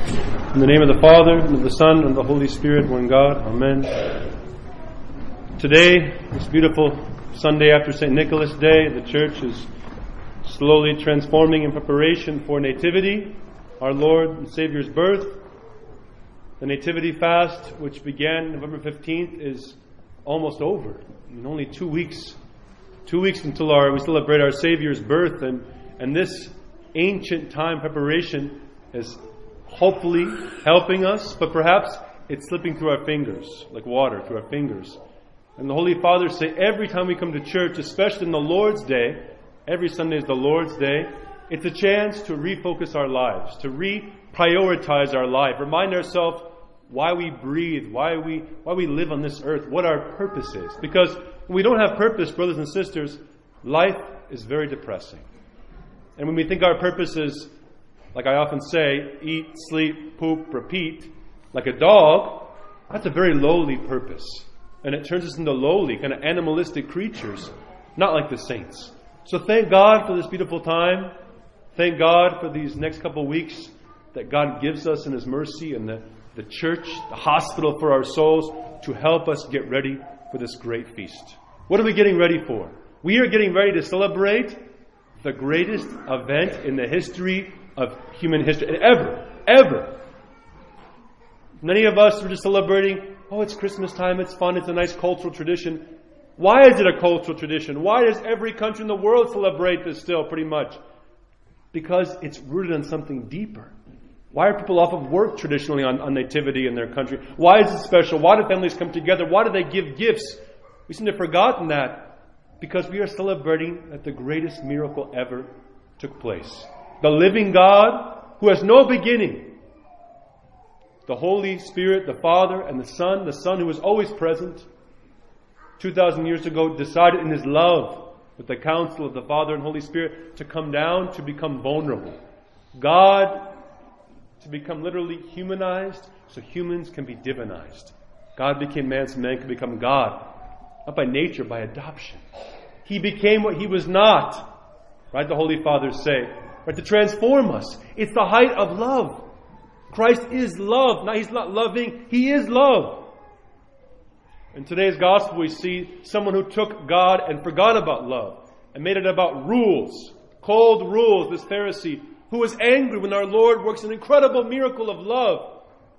In the name of the Father, and of the Son, and of the Holy Spirit, one God. Amen. Today, this beautiful Sunday after St. Nicholas Day, the Church is slowly transforming in preparation for Nativity, our Lord and Savior's birth. The Nativity fast, which began November 15th, is almost over. In only 2 weeks. 2 weeks until we celebrate our Savior's birth, and this ancient time preparation is hopefully helping us, but perhaps it's slipping through our fingers, like water through our fingers. And the Holy Fathers say every time we come to church, especially in the Lord's Day, every Sunday is the Lord's Day, it's a chance to refocus our lives, to reprioritize our life, remind ourselves why we breathe, why we live on this earth, what our purpose is. Because when we don't have purpose, brothers and sisters, life is very depressing. And when we think our purpose is, like I often say, eat, sleep, poop, repeat, like a dog, that's a very lowly purpose. And it turns us into lowly, kind of animalistic creatures, not like the saints. So thank God for this beautiful time. Thank God for these next couple of weeks that God gives us in His mercy and the church, the hospital for our souls, to help us get ready for this great feast. What are we getting ready for? We are getting ready to celebrate the greatest event in the history of human history, ever. Many of us are just celebrating, it's Christmas time, it's fun, it's a nice cultural tradition. Why is it a cultural tradition? Why does every country in the world celebrate this still, pretty much? Because it's rooted on something deeper. Why are people off of work traditionally on Nativity in their country? Why is it special? Why do families come together? Why do they give gifts? We seem to have forgotten that because we are celebrating that the greatest miracle ever took place. The living God who has no beginning. The Holy Spirit, the Father, and the Son who is always present, 2,000 years ago decided in His love with the counsel of the Father and Holy Spirit to come down to become vulnerable. God to become literally humanized so humans can be divinized. God became man so man can become God. Not by nature, by adoption. He became what He was not. Right? The Holy Fathers say. Right? To transform us. It's the height of love. Christ is love. Now He's not loving. He is love. In today's gospel we see someone who took God and forgot about love. And made it about rules. Cold rules. This Pharisee who was angry when our Lord works an incredible miracle of love.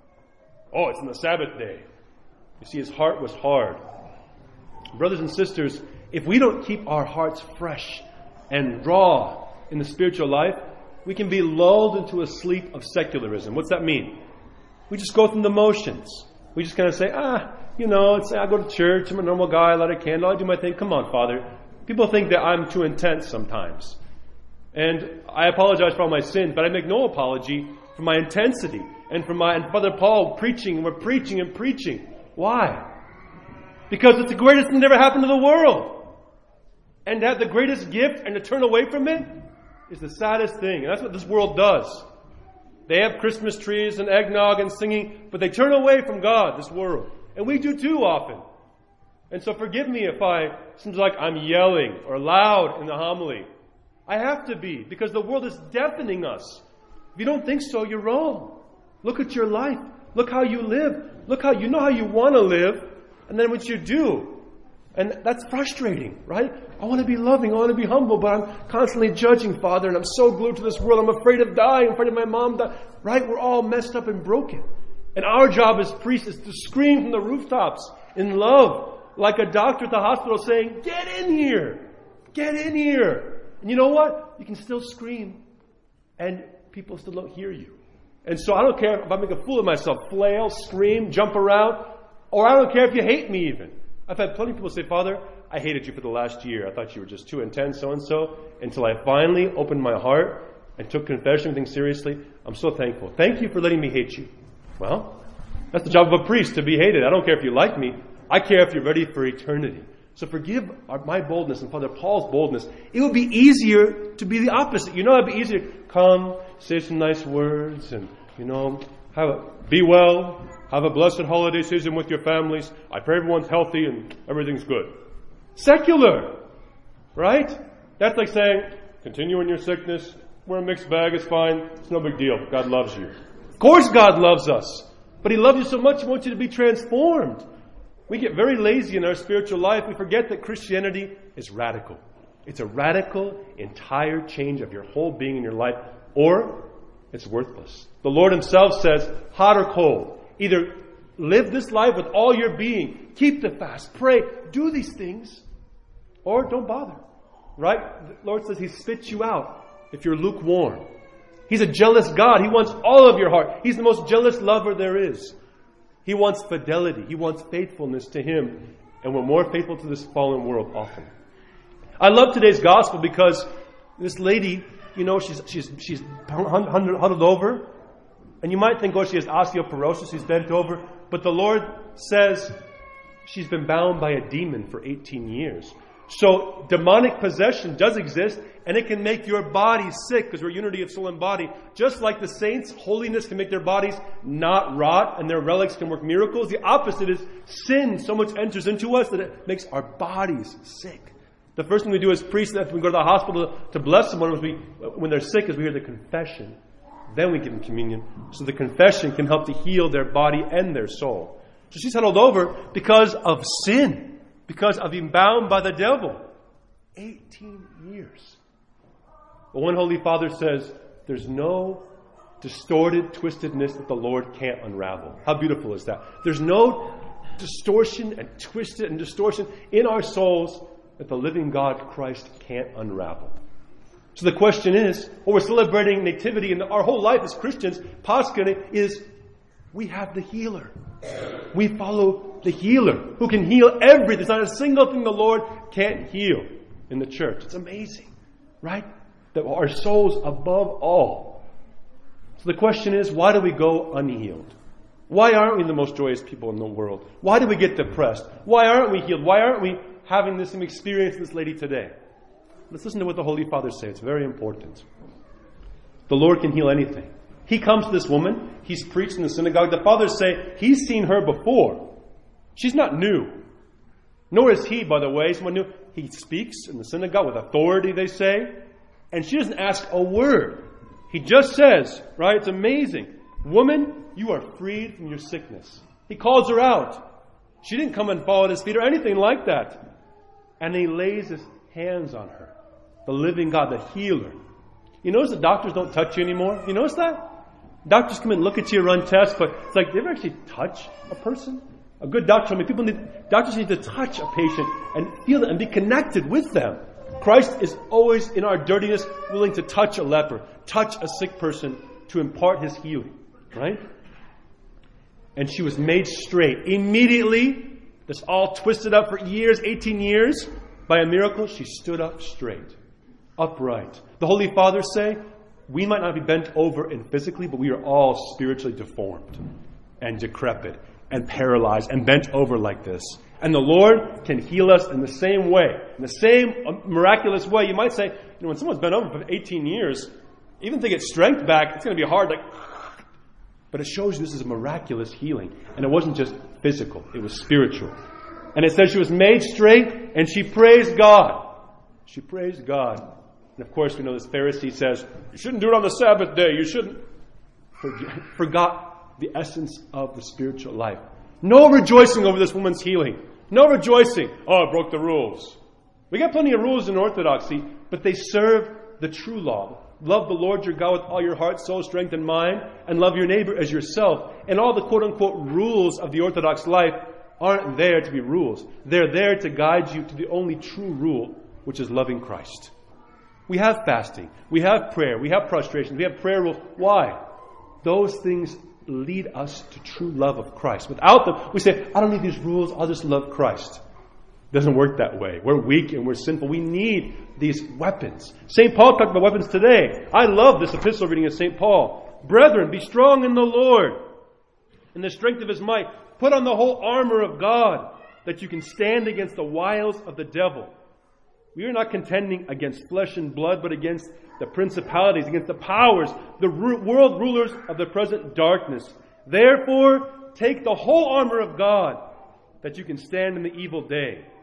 It's on the Sabbath day. You see, his heart was hard. Brothers and sisters, if we don't keep our hearts fresh and raw in the spiritual life, we can be lulled into a sleep of secularism. What's that mean? We just go through the motions. We just kind of say, I go to church, I'm a normal guy, I light a candle, I do my thing. Come on, Father. People think that I'm too intense sometimes. And I apologize for all my sins, but I make no apology for my intensity and and Father Paul preaching. We're preaching and preaching. Why? Because it's the greatest thing that ever happened to the world. And to have the greatest gift and to turn away from it is the saddest thing. And that's what this world does. They have Christmas trees and eggnog and singing, but they turn away from God, this world. And we do too often. And so forgive me if it seems like I'm yelling or loud in the homily. I have to be, because the world is deafening us. If you don't think so, you're wrong. Look at your life. Look how you live. Look how you know how you want to live, and then what you do. And that's frustrating, right? I want to be loving, I want to be humble, but I'm constantly judging, Father, and I'm so glued to this world. I'm afraid of dying, I'm afraid of my mom dying. Right? We're all messed up and broken. And our job as priests is to scream from the rooftops in love, like a doctor at the hospital saying, get in here! Get in here! And you know what? You can still scream, and people still don't hear you. And so I don't care if I make a fool of myself, flail, scream, jump around, or I don't care if you hate me even. I've had plenty of people say, Father, I hated you for the last year. I thought you were just too intense, so-and-so, until I finally opened my heart and took confession and things seriously. I'm so thankful. Thank you for letting me hate you. Well, that's the job of a priest, to be hated. I don't care if you like me. I care if you're ready for eternity. So forgive my boldness and Father Paul's boldness. It would be easier to be the opposite. It'd be easier. Come, say some nice words, and, be well. Have a blessed holiday season with your families. I pray everyone's healthy and everything's good. Secular. Right? That's like saying, continue in your sickness. Wear a mixed bag, it's fine. It's no big deal. God loves you. Of course God loves us. But He loves you so much, He wants you to be transformed. We get very lazy in our spiritual life. We forget that Christianity is radical. It's a radical, entire change of your whole being in your life, or it's worthless. The Lord Himself says, hot or cold, either live this life with all your being, keep the fast, pray, do these things, or don't bother. Right? The Lord says He spits you out if you're lukewarm. He's a jealous God. He wants all of your heart. He's the most jealous lover there is. He wants fidelity. He wants faithfulness to Him. And we're more faithful to this fallen world often. I love today's gospel because this lady, she's huddled over. And you might think, she has osteoporosis. She's bent over. But the Lord says she's been bound by a demon for 18 years. So demonic possession does exist, and it can make your body sick because we're unity of soul and body. Just like the saints, holiness can make their bodies not rot and their relics can work miracles. The opposite is sin so much enters into us that it makes our bodies sick. The first thing we do as priests after we go to the hospital to bless someone when they're sick is we hear the confession. Then we give them communion. So the confession can help to heal their body and their soul. So she's huddled over because of sin. Because of being bound by the devil. 18 years. But one Holy Father says, there's no distorted twistedness that the Lord can't unravel. How beautiful is that? There's no distortion and twisted and distortion in our souls that the living God, Christ, can't unravel. So the question is, we're celebrating Nativity, and our whole life as Christians, Pascha, is we have the healer. We follow the healer who can heal everything. There's not a single thing the Lord can't heal in the church. It's amazing, right? That our souls above all. So the question is, why do we go unhealed? Why aren't we the most joyous people in the world? Why do we get depressed? Why aren't we healed? Why aren't we having this same experience this lady today? Let's listen to what the Holy Father says. It's very important. The Lord can heal anything. He comes to this woman. He's preached in the synagogue. The fathers say he's seen her before. She's not new. Nor is he, by the way, someone new. He speaks in the synagogue with authority, they say. And she doesn't ask a word. He just says, right? It's amazing. Woman, you are freed from your sickness. He calls her out. She didn't come and fall at his feet or anything like that. And he lays his hands on her. The living God, the healer. You notice that doctors don't touch you anymore? You notice that? Doctors come and look at you, run tests, but it's like, do you ever actually touch a person? A good doctor, doctors need to touch a patient and feel it and be connected with them. Christ is always, in our dirtiness, willing to touch a leper, touch a sick person to impart His healing. Right? And she was made straight. Immediately, this all twisted up for years, 18 years, by a miracle, she stood up straight, upright. The Holy Fathers say, we might not be bent over and physically, but we are all spiritually deformed and decrepit and paralyzed and bent over like this. And the Lord can heal us in the same way, in the same miraculous way. You might say, when someone's been over for 18 years, even to get strength back, it's going to be hard. But it shows you this is a miraculous healing. And it wasn't just physical, it was spiritual. And it says she was made straight and she praised God. She praised God. And of course, we know this Pharisee says, you shouldn't do it on the Sabbath day. You shouldn't. Forgot the essence of the spiritual life. No rejoicing over this woman's healing. No rejoicing. Oh, I broke the rules. We got plenty of rules in Orthodoxy, but they serve the true law. Love the Lord your God with all your heart, soul, strength, and mind, and love your neighbor as yourself. And all the quote-unquote rules of the Orthodox life aren't there to be rules. They're there to guide you to the only true rule, which is loving Christ. We have fasting. We have prayer. We have prostration. We have prayer rules. Why? Those things lead us to true love of Christ. Without them, we say, I don't need these rules. I'll just love Christ. It doesn't work that way. We're weak and we're sinful. We need these weapons. St. Paul talked about weapons today. I love this epistle reading of St. Paul. Brethren, be strong in the Lord, in the strength of His might. Put on the whole armor of God, that you can stand against the wiles of the devil. We are not contending against flesh and blood, but against the principalities, against the powers, the world rulers of the present darkness. Therefore, take the whole armor of God, that you can stand in the evil day.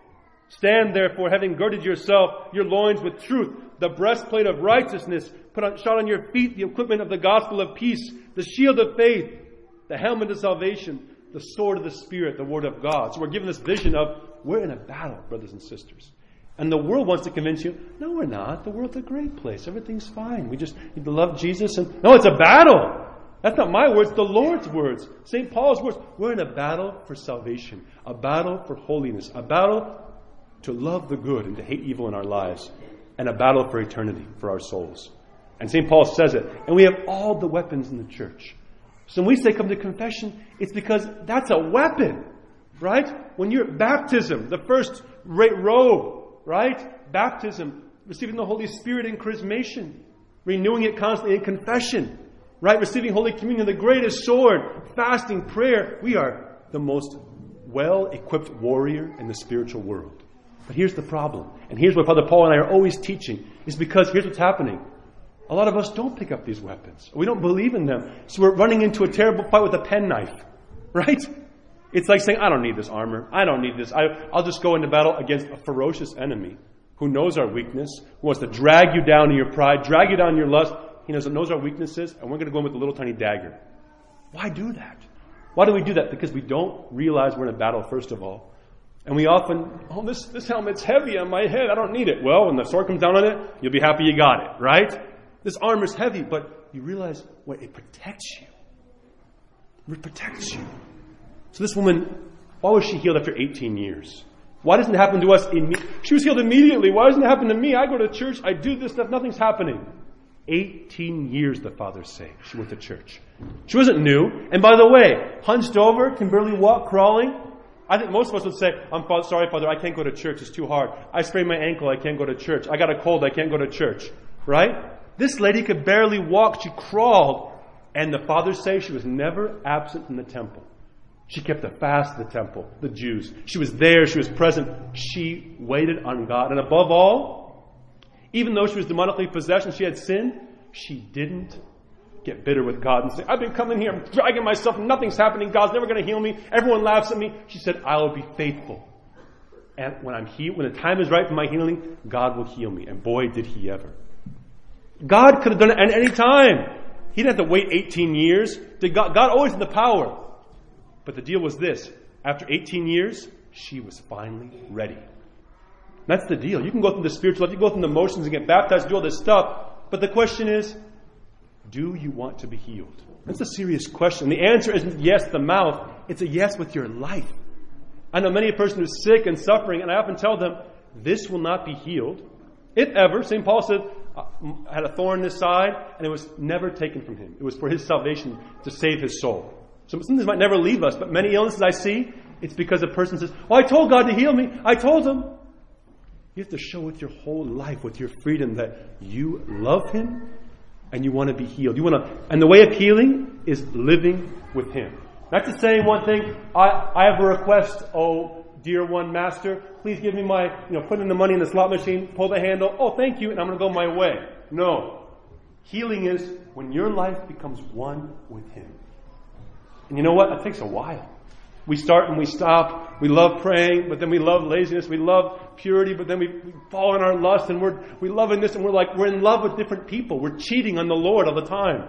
Stand therefore, having girded yourself, your loins with truth, the breastplate of righteousness, shod on your feet the equipment of the gospel of peace, the shield of faith, the helmet of salvation, the sword of the Spirit, the word of God. So we're given this vision of, we're in a battle, brothers and sisters. And the world wants to convince you, no, we're not. The world's a great place. Everything's fine. We just need to love Jesus. And no, it's a battle. That's not my words, the Lord's words. St. Paul's words. We're in a battle for salvation, a battle for holiness, a battle to love the good and to hate evil in our lives, and a battle for eternity, for our souls. And St. Paul says it. And we have all the weapons in the church. So when we say come to confession, it's because that's a weapon, right? When you're at baptism, the first robe, right? Baptism, receiving the Holy Spirit in chrismation, renewing it constantly in confession, right? Receiving Holy Communion, the greatest sword, fasting, prayer. We are the most well-equipped warrior in the spiritual world. But here's the problem. And here's what Father Paul and I are always teaching. Is because here's what's happening. A lot of us don't pick up these weapons. We don't believe in them. So we're running into a terrible fight with a penknife. Right? It's like saying, I don't need this armor. I don't need this. I'll just go into battle against a ferocious enemy who knows our weakness, who wants to drag you down in your pride, drag you down in your lust. He knows our weaknesses, and we're going to go in with a little tiny dagger. Why do that? Why do we do that? Because we don't realize we're in a battle, first of all. And we often, this helmet's heavy on my head. I don't need it. Well, when the sword comes down on it, you'll be happy you got it, right? This armor's heavy, but you realize it protects you. It protects you. So this woman, why was she healed after 18 years? Why doesn't it happen to us She was healed immediately. Why doesn't it happen to me? I go to church, I do this stuff, nothing's happening. 18 years, the fathers say, she went to church. She wasn't new. And by the way, hunched over, can barely walk, crawling. I think most of us would say, I'm sorry, Father, I can't go to church. It's too hard. I sprained my ankle. I can't go to church. I got a cold. I can't go to church. Right? This lady could barely walk. She crawled. And the fathers say she was never absent from the temple. She kept a fast at the temple, the Jews. She was there. She was present. She waited on God. And above all, even though she was demonically possessed and she had sinned, she didn't get bitter with God and say, I've been coming here, I'm dragging myself, nothing's happening, God's never going to heal me, everyone laughs at me. She said, I will be faithful. And when I'm healed, when the time is right for my healing, God will heal me. And boy, did He ever. God could have done it at any time. He didn't have to wait 18 years. God always had the power. But the deal was this. After 18 years, she was finally ready. That's the deal. You can go through the spiritual life, you go through the motions and get baptized, do all this stuff. But the question is, do you want to be healed? That's a serious question. The answer isn't yes, the mouth. It's a yes with your life. I know many a person who's sick and suffering, and I often tell them, this will not be healed. If ever, St. Paul said, I had a thorn in his side, and it was never taken from him. It was for his salvation to save his soul. So some things might never leave us, but many illnesses I see, it's because a person says, I told God to heal me. I told Him. You have to show with your whole life, with your freedom, that you love Him and you want to be healed. And the way of healing is living with Him. Not to say one thing, I have a request, oh, dear one master, please give me my, put in the money in the slot machine, pull the handle, oh, thank you, and I'm going to go my way. No. Healing is when your life becomes one with Him. And you know what? That takes a while. We start and we stop. We love praying, but then we love laziness. We love purity, but then we fall in our lust, and we love in this, and we're in love with different people. We're cheating on the Lord all the time.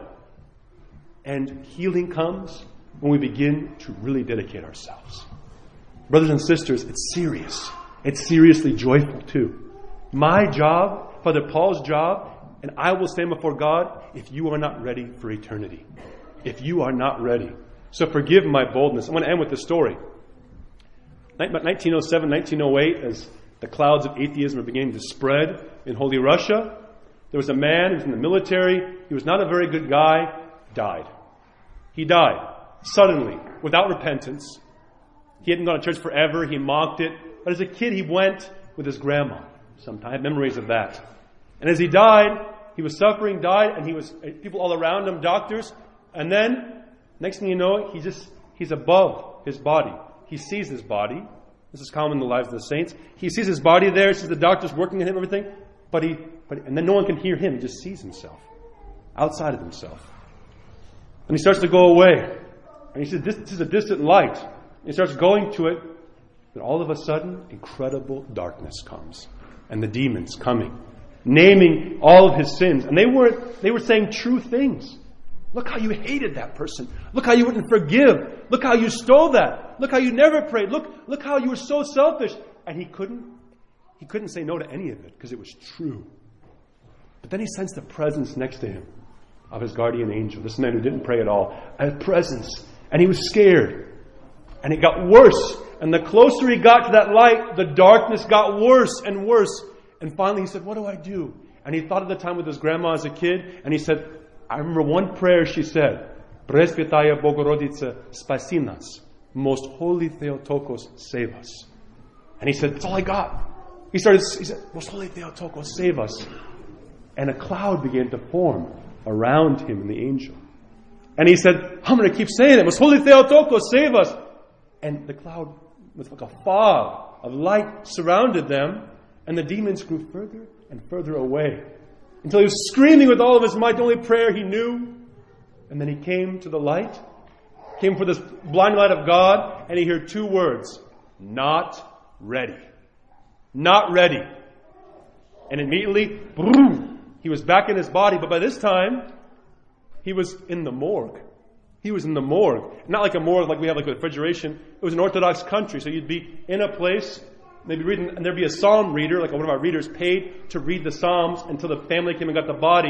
And healing comes when we begin to really dedicate ourselves. Brothers and sisters, it's serious. It's seriously joyful too. My job, Father Paul's job, and I will stand before God if you are not ready for eternity. If you are not ready. So forgive my boldness. I'm going to end with this story. 1907, 1908, as the clouds of atheism were beginning to spread in Holy Russia, there was a man who was in the military. He was not a very good guy. Died. He died suddenly, without repentance. He hadn't gone to church forever. He mocked it. But as a kid, he went with his grandma sometime. I have memories of that. And as he died, he was suffering, died, and he was people all around him, doctors. And then, next thing you know, he's above his body. He sees his body. This is common in the lives of the saints. He sees his body there, sees the doctors working on him, everything. And then no one can hear him. He just sees himself. Outside of himself. And he starts to go away. And he says, this is a distant light. And he starts going to it. Then all of a sudden, incredible darkness comes. And the demons coming, naming all of his sins. And they were saying true things. Look how you hated that person. Look how you wouldn't forgive. Look how you stole that. Look how you never prayed. Look how you were so selfish. And he couldn't say no to any of it because it was true. But then he sensed the presence next to him of his guardian angel, this man who didn't pray at all, a presence. And he was scared. And it got worse. And the closer he got to that light, the darkness got worse and worse. And finally he said, what do I do? And he thought of the time with his grandma as a kid. And he said, I remember one prayer she said, Presbytaya Bogorodice, spasi nas. Most holy Theotokos, save us. And he said, that's all I got. He said, Most holy Theotokos, save us. And a cloud began to form around him and the angel. And he said, I'm going to keep saying it. Most holy Theotokos, save us. And the cloud was like a fog of light surrounded them. And the demons grew further and further away. Until he was screaming with all of his might, the only prayer he knew. And then he came to the light. Came for this blind light of God. And he heard two words. Not ready. Not ready. And immediately, boom, he was back in his body. But by this time, he was in the morgue. He was in the morgue. Not like a morgue like we have like refrigeration. It was an Orthodox country. So you'd be in a place, maybe reading, and there'd be a psalm reader, like one of our readers paid to read the psalms until the family came and got the body.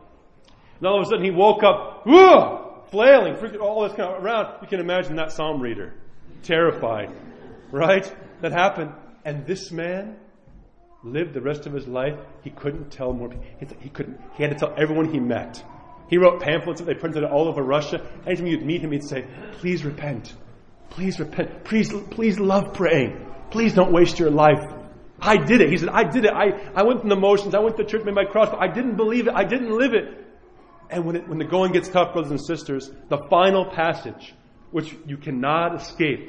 And all of a sudden he woke up, flailing, freaking all this kind of around. You can imagine that psalm reader. Terrified. Right? That happened. And this man lived the rest of his life. He couldn't tell more people. He had to tell everyone he met. He wrote pamphlets that they printed all over Russia. Anytime you'd meet him, he'd say, please repent. Please repent. Please love praying. Please don't waste your life. I did it. He said, I did it. I went through the motions. I went to church, made my cross, but I didn't believe it. I didn't live it. And when the going gets tough, brothers and sisters, the final passage, which you cannot escape,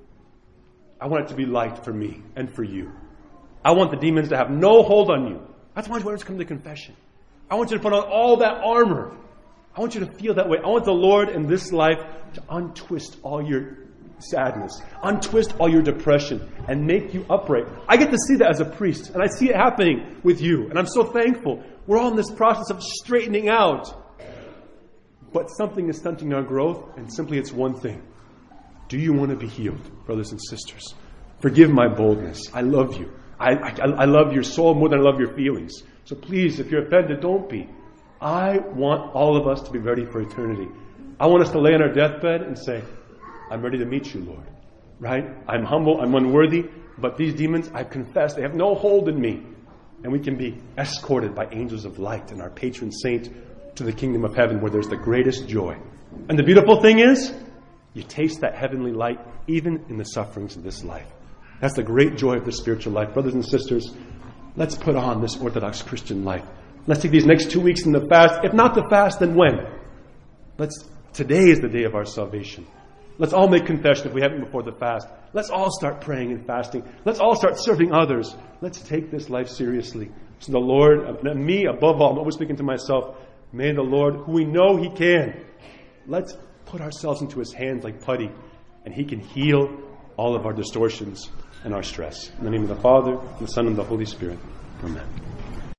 I want it to be light for me and for you. I want the demons to have no hold on you. That's why I want you to come to confession. I want you to put on all that armor. I want you to feel that way. I want the Lord in this life to untwist all your sadness, untwist all your depression, and make you upright. I get to see that as a priest, and I see it happening with you, and I'm so thankful. We're all in this process of straightening out. But something is stunting our growth, and simply it's one thing. Do you want to be healed, brothers and sisters? Forgive my boldness. I love you. I love your soul more than I love your feelings. So please, if you're offended, don't be. I want all of us to be ready for eternity. I want us to lay on our deathbed and say, I'm ready to meet you, Lord. Right? I'm humble, I'm unworthy, but these demons, I've confessed, they have no hold in me. And we can be escorted by angels of light and our patron saint to the kingdom of heaven where there's the greatest joy. And the beautiful thing is, you taste that heavenly light even in the sufferings of this life. That's the great joy of the spiritual life. Brothers and sisters, let's put on this Orthodox Christian life. Let's take these next 2 weeks in the fast. If not the fast, then when? Today is the day of our salvation. Let's all make confession if we haven't before the fast. Let's all start praying and fasting. Let's all start serving others. Let's take this life seriously. So the Lord, and me above all, I'm always speaking to myself, may the Lord, who we know He can, let's put ourselves into His hands like putty, and He can heal all of our distortions and our stress. In the name of the Father, and the Son, and the Holy Spirit. Amen.